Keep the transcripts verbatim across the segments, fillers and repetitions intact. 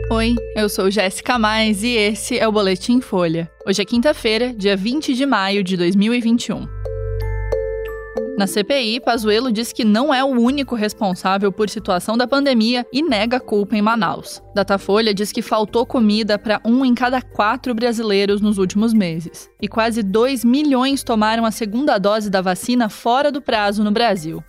Oi, eu sou Jéssica Mais e esse é o Boletim Folha. Hoje é quinta-feira, dia vinte de maio de dois mil e vinte e um. Na C P I, Pazuello diz que não é o único responsável por situação da pandemia e nega a culpa em Manaus. Datafolha diz que faltou comida para um em cada quatro brasileiros nos últimos meses. E quase dois milhões tomaram a segunda dose da vacina fora do prazo no Brasil.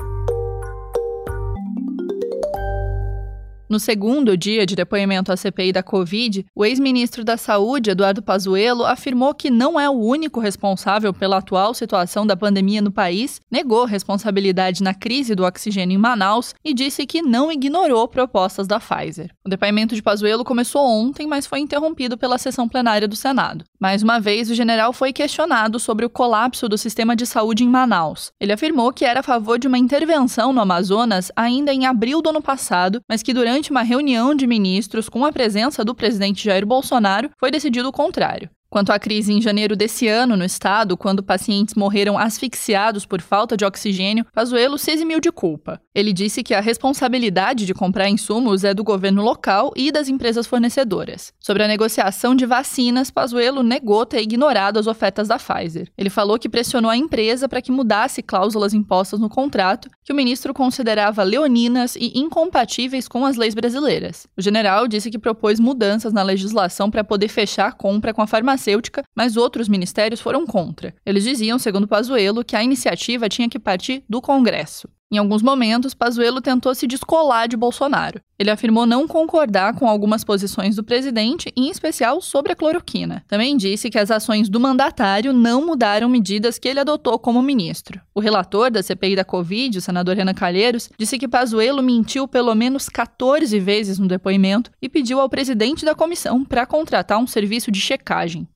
No segundo dia de depoimento à C P I da Covid, o ex-ministro da Saúde, Eduardo Pazuello, afirmou que não é o único responsável pela atual situação da pandemia no país, negou responsabilidade na crise do oxigênio em Manaus e disse que não ignorou propostas da Pfizer. O depoimento de Pazuello começou ontem, mas foi interrompido pela sessão plenária do Senado. Mais uma vez, o general foi questionado sobre o colapso do sistema de saúde em Manaus. Ele afirmou que era a favor de uma intervenção no Amazonas ainda em abril do ano passado, mas que durante uma reunião de ministros com a presença do presidente Jair Bolsonaro, foi decidido o contrário. Quanto à crise em janeiro desse ano no estado, quando pacientes morreram asfixiados por falta de oxigênio, Pazuello se eximiu de culpa. Ele disse que a responsabilidade de comprar insumos é do governo local e das empresas fornecedoras. Sobre a negociação de vacinas, Pazuello negou ter ignorado as ofertas da Pfizer. Ele falou que pressionou a empresa para que mudasse cláusulas impostas no contrato, que o ministro considerava leoninas e incompatíveis com as leis brasileiras. O general disse que propôs mudanças na legislação para poder fechar a compra com a farmacêutica, mas outros ministérios foram contra. Eles diziam, segundo Pazuello, que a iniciativa tinha que partir do Congresso. Em alguns momentos, Pazuello tentou se descolar de Bolsonaro. Ele afirmou não concordar com algumas posições do presidente, em especial sobre a cloroquina. Também disse que as ações do mandatário não mudaram medidas que ele adotou como ministro. O relator da C P I da Covid, o senador Renan Calheiros, disse que Pazuello mentiu pelo menos catorze vezes no depoimento e pediu ao presidente da comissão para contratar um serviço de checagem.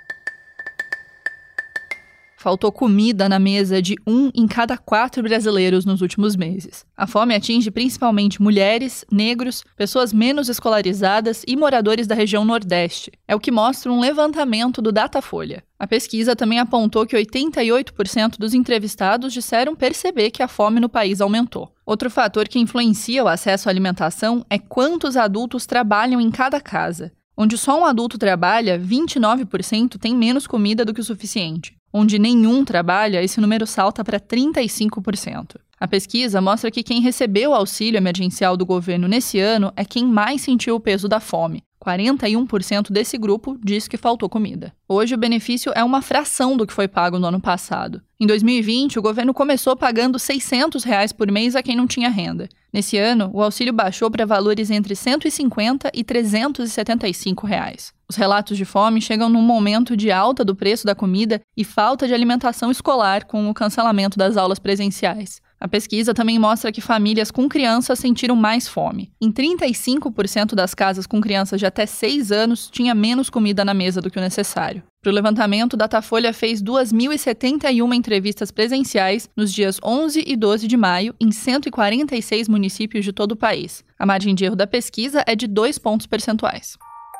Faltou comida na mesa de um em cada quatro brasileiros nos últimos meses. A fome atinge principalmente mulheres, negros, pessoas menos escolarizadas e moradores da região Nordeste. É o que mostra um levantamento do Datafolha. A pesquisa também apontou que oitenta e oito por cento dos entrevistados disseram perceber que a fome no país aumentou. Outro fator que influencia o acesso à alimentação é quantos adultos trabalham em cada casa. Onde só um adulto trabalha, vinte e nove por cento tem menos comida do que o suficiente. Onde nenhum trabalha, esse número salta para trinta e cinco por cento. A pesquisa mostra que quem recebeu o auxílio emergencial do governo nesse ano é quem mais sentiu o peso da fome. quarenta e um por cento desse grupo diz que faltou comida. Hoje, o benefício é uma fração do que foi pago no ano passado. Em dois mil e vinte, o governo começou pagando seiscentos reais por mês a quem não tinha renda. Nesse ano, o auxílio baixou para valores entre cento e cinquenta e trezentos e setenta e cinco reais. Os relatos de fome chegam num momento de alta do preço da comida e falta de alimentação escolar com o cancelamento das aulas presenciais. A pesquisa também mostra que famílias com crianças sentiram mais fome. Em trinta e cinco por cento das casas com crianças de até seis anos tinha menos comida na mesa do que o necessário. Para o levantamento, o Datafolha fez duas mil e setenta e uma entrevistas presenciais nos dias onze e doze de maio em cento e quarenta e seis municípios de todo o país. A margem de erro da pesquisa é de dois pontos percentuais.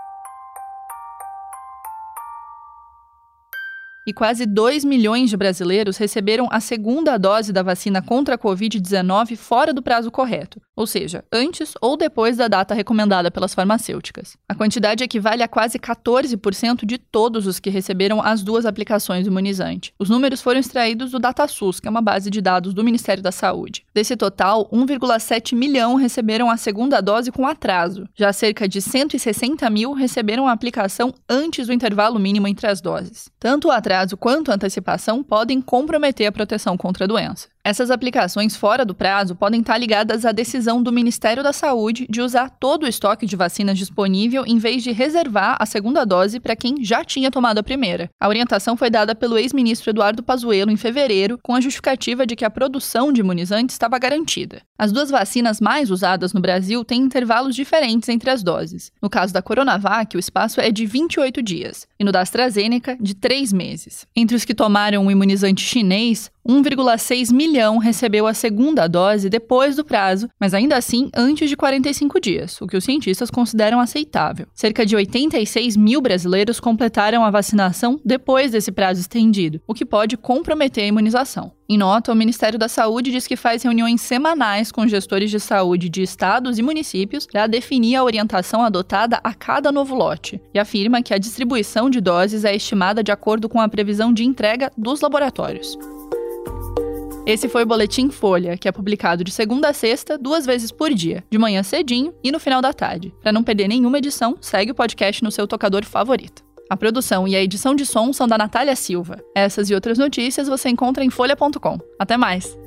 E quase dois milhões de brasileiros receberam a segunda dose da vacina contra a covid dezenove fora do prazo correto, ou seja, antes ou depois da data recomendada pelas farmacêuticas. A quantidade equivale a quase catorze por cento de todos os que receberam as duas aplicações do imunizante. Os números foram extraídos do DataSUS, que é uma base de dados do Ministério da Saúde. Desse total, um vírgula sete milhão receberam a segunda dose com atraso. Já cerca de cento e sessenta mil receberam a aplicação antes do intervalo mínimo entre as doses. Tanto o atraso quanto a antecipação podem comprometer a proteção contra a doença. Essas aplicações fora do prazo podem estar ligadas à decisão do Ministério da Saúde de usar todo o estoque de vacinas disponível em vez de reservar a segunda dose para quem já tinha tomado a primeira. A orientação foi dada pelo ex-ministro Eduardo Pazuello em fevereiro, com a justificativa de que a produção de imunizantes estava garantida. As duas vacinas mais usadas no Brasil têm intervalos diferentes entre as doses. No caso da Coronavac, o espaço é de vinte e oito dias, e no da AstraZeneca, de três meses. Entre os que tomaram o imunizante chinês, um vírgula seis milhão recebeu a segunda dose depois do prazo, mas ainda assim antes de quarenta e cinco dias, o que os cientistas consideram aceitável. Cerca de oitenta e seis mil brasileiros completaram a vacinação depois desse prazo estendido, o que pode comprometer a imunização. Em nota, o Ministério da Saúde diz que faz reuniões semanais com gestores de saúde de estados e municípios para definir a orientação adotada a cada novo lote e afirma que a distribuição de doses é estimada de acordo com a previsão de entrega dos laboratórios. Esse foi o Boletim Folha, que é publicado de segunda a sexta, duas vezes por dia, de manhã cedinho e no final da tarde. Para não perder nenhuma edição, segue o podcast no seu tocador favorito. A produção e a edição de som são da Natália Silva. Essas e outras notícias você encontra em folha ponto com. Até mais!